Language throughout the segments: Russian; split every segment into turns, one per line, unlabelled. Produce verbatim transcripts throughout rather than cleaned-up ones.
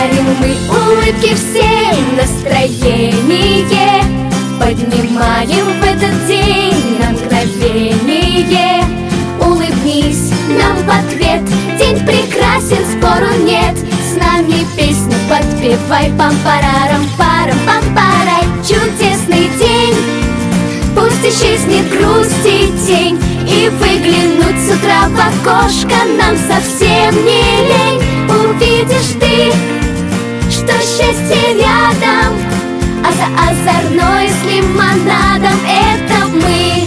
Дарим мы улыбки всем, настроение поднимаем в этот день на мгновение. Улыбнись нам в ответ, день прекрасен, спору нет. С нами песню подпевай, пам-парарам, парам, пам-парай. Чудесный день, пусть исчезнет грусть и тень, и выглянуть с утра в окошко нам совсем не лень. Увидишь ты, что счастье рядом, а за озорной с лимонадом это мы.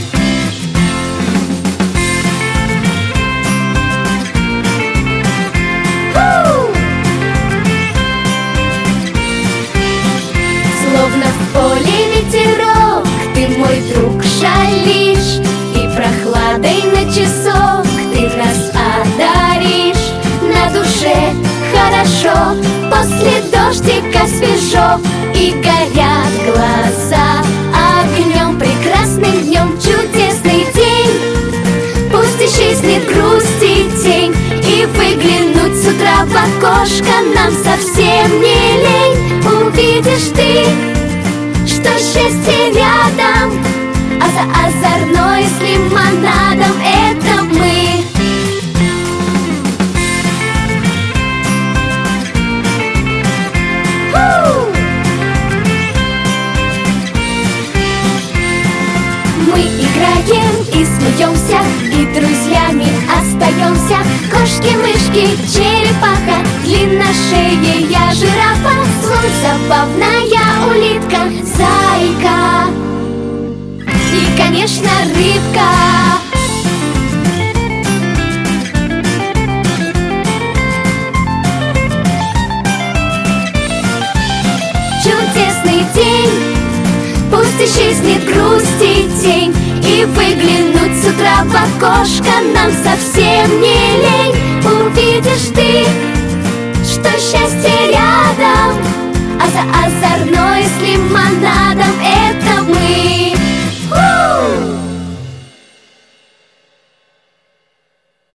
Словно в поле ветерок, ты, мой друг, шалишь, и прохладой на часок ты нас одаришь. На душе хорошо, после дождика свежо, и горят глаза огнем. Прекрасным днем, чудесный день, пусть исчезнет грусть и тень, и выглянуть с утра в окошко нам совсем не лень. Увидишь ты, что счастье рядом, а за озорной с лимонадом это мы. Фу! Мы играем и смеемся, и друзьями остаемся. Кошки-мышки, черепаха, длинношея жирафа, слон, забавная улитка, зайка и, конечно, рыбка. Чудесный день, пусть исчезнет грусть и тень, и выглянуть с утра в окошко нам совсем не лень. Увидишь ты, что счастье рядом, а за озорной с лимонадом